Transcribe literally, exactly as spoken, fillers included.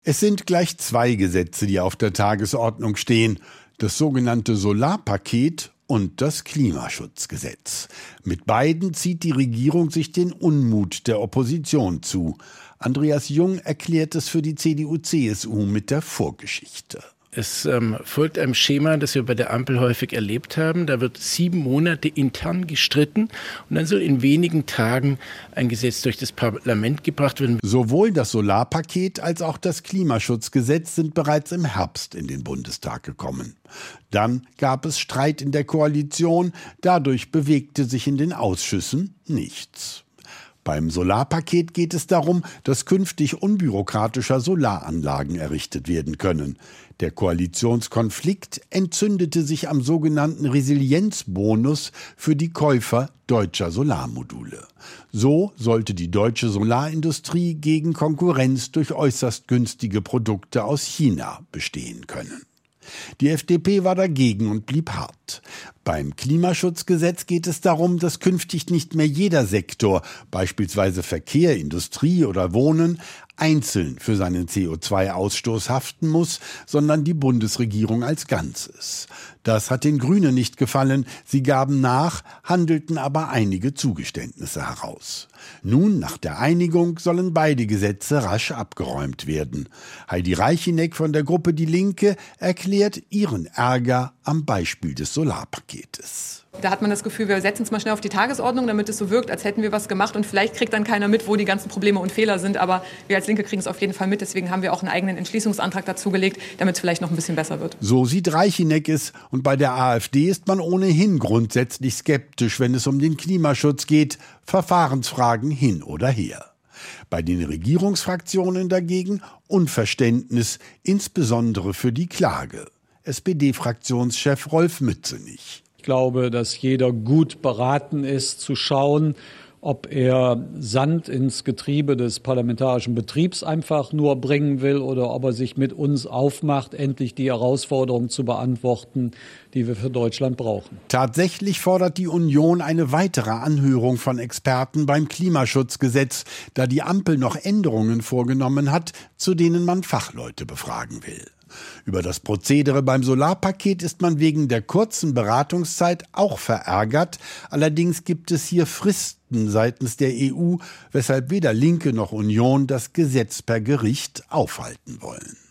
Es sind gleich zwei Gesetze, die auf der Tagesordnung stehen. Das sogenannte Solarpaket und das Klimaschutzgesetz. Mit beiden zieht die Regierung sich den Unmut der Opposition zu. Andreas Jung erklärt es für die C D U C S U mit der Vorgeschichte. Es ähm, folgt einem Schema, das wir bei der Ampel häufig erlebt haben. Da wird sieben Monate intern gestritten und dann soll in wenigen Tagen ein Gesetz durch das Parlament gebracht werden. Sowohl das Solarpaket als auch das Klimaschutzgesetz sind bereits im Herbst in den Bundestag gekommen. Dann gab es Streit in der Koalition, dadurch bewegte sich in den Ausschüssen nichts. Beim Solarpaket geht es darum, dass künftig unbürokratischer Solaranlagen errichtet werden können. Der Koalitionskonflikt entzündete sich am sogenannten Resilienzbonus für die Käufer deutscher Solarmodule. So sollte die deutsche Solarindustrie gegen Konkurrenz durch äußerst günstige Produkte aus China bestehen können. Die F D P war dagegen und blieb hart. Beim Klimaschutzgesetz geht es darum, dass künftig nicht mehr jeder Sektor, beispielsweise Verkehr, Industrie oder Wohnen, einzeln für seinen C O zwei Ausstoß haften muss, sondern die Bundesregierung als Ganzes. Das hat den Grünen nicht gefallen. Sie gaben nach, handelten aber einige Zugeständnisse heraus. Nun, nach der Einigung, sollen beide Gesetze rasch abgeräumt werden. Heidi Reichineck von der Gruppe Die Linke erklärt ihren Ärger am Beispiel des Solarpaketes. Da hat man das Gefühl, wir setzen es mal schnell auf die Tagesordnung, damit es so wirkt, als hätten wir was gemacht. Und vielleicht kriegt dann keiner mit, wo die ganzen Probleme und Fehler sind. Aber wir als Linke kriegen es auf jeden Fall mit. Deswegen haben wir auch einen eigenen Entschließungsantrag dazugelegt, damit es vielleicht noch ein bisschen besser wird. So sieht Reichineck es. Und bei der AfD ist man ohnehin grundsätzlich skeptisch, wenn es um den Klimaschutz geht. Verfahrensfragen hin oder her. Bei den Regierungsfraktionen dagegen Unverständnis, insbesondere für die Klage. S P D-Fraktionschef Rolf Mützenich. Ich glaube, dass jeder gut beraten ist, zu schauen, ob er Sand ins Getriebe des parlamentarischen Betriebs einfach nur bringen will oder ob er sich mit uns aufmacht, endlich die Herausforderungen zu beantworten, die wir für Deutschland brauchen. Tatsächlich fordert die Union eine weitere Anhörung von Experten beim Klimaschutzgesetz, da die Ampel noch Änderungen vorgenommen hat, zu denen man Fachleute befragen will. Über das Prozedere beim Solarpaket ist man wegen der kurzen Beratungszeit auch verärgert. Allerdings gibt es hier Fristen seitens der E U, weshalb weder Linke noch Union das Gesetz per Gericht aufhalten wollen.